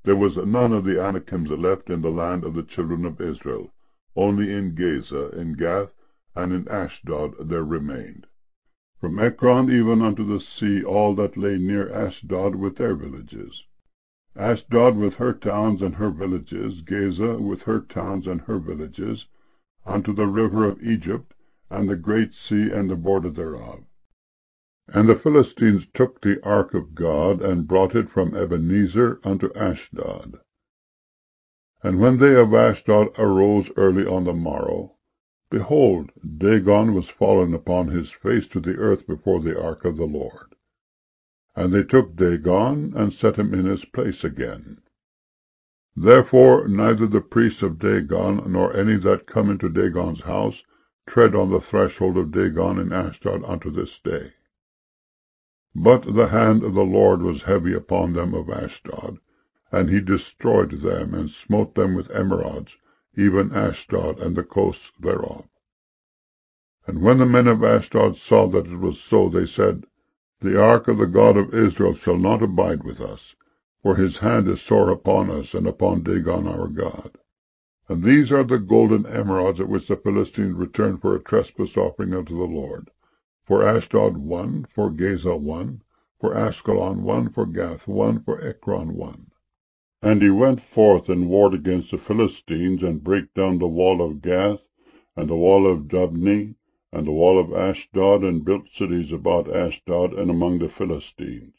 There was none of the Anakims left in the land of the children of Israel. Only in Gaza, in Gath, and in Ashdod there remained. From Ekron even unto the sea, all that lay near Ashdod with their villages. Ashdod with her towns and her villages, Gaza with her towns and her villages, unto the river of Egypt, and the great sea and the border thereof. And the Philistines took the ark of God, and brought it from Ebenezer unto Ashdod. And when they of Ashdod arose early on the morrow, behold, Dagon was fallen upon his face to the earth before the ark of the Lord. And they took Dagon, and set him in his place again. Therefore neither the priests of Dagon, nor any that come into Dagon's house, tread on the threshold of Dagon in Ashdod unto this day. But the hand of the Lord was heavy upon them of Ashdod, and he destroyed them, and smote them with emerods, even Ashdod and the coasts thereof. And when the men of Ashdod saw that it was so, they said, The ark of the God of Israel shall not abide with us, for his hand is sore upon us, and upon Dagon our God. And these are the golden emerods at which the Philistines returned for a trespass offering unto the Lord. For Ashdod 1, for Gaza 1, for Askelon 1, for Gath 1, for Ekron 1. And he went forth and warred against the Philistines, and brake down the wall of Gath, and the wall of Jabneh, and the wall of Ashdod, and built cities about Ashdod and among the Philistines.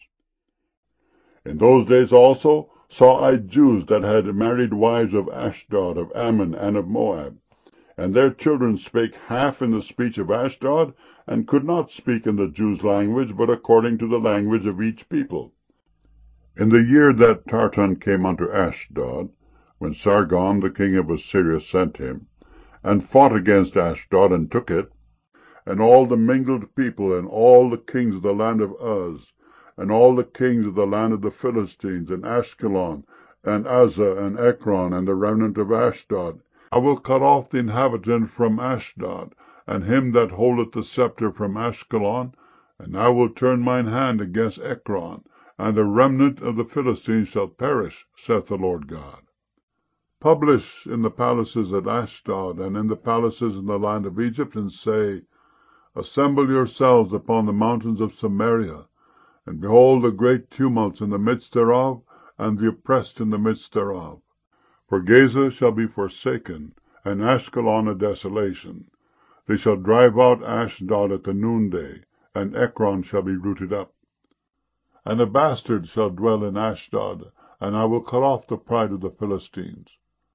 In those days also saw I Jews that had married wives of Ashdod, of Ammon, and of Moab. And their children spake half in the speech of Ashdod, and could not speak in the Jews' language, but according to the language of each people. In the year that Tartan came unto Ashdod, when Sargon the king of Assyria sent him, and fought against Ashdod, and took it, and all the mingled people, and all the kings of the land of Uz, and all the kings of the land of the Philistines, and Ashkelon, and Azzah, and Ekron, and the remnant of Ashdod, I will cut off the inhabitant from Ashdod, and him that holdeth the scepter from Ashkelon, and I will turn mine hand against Ekron, and the remnant of the Philistines shall perish, saith the Lord God. Publish in the palaces at Ashdod, and in the palaces in the land of Egypt, and say, Assemble yourselves upon the mountains of Samaria, and behold the great tumults in the midst thereof, and the oppressed in the midst thereof. For Gaza shall be forsaken, and Ashkelon a desolation. They shall drive out Ashdod at the noonday, and Ekron shall be rooted up. And a bastard shall dwell in Ashdod, and I will cut off the pride of the Philistines.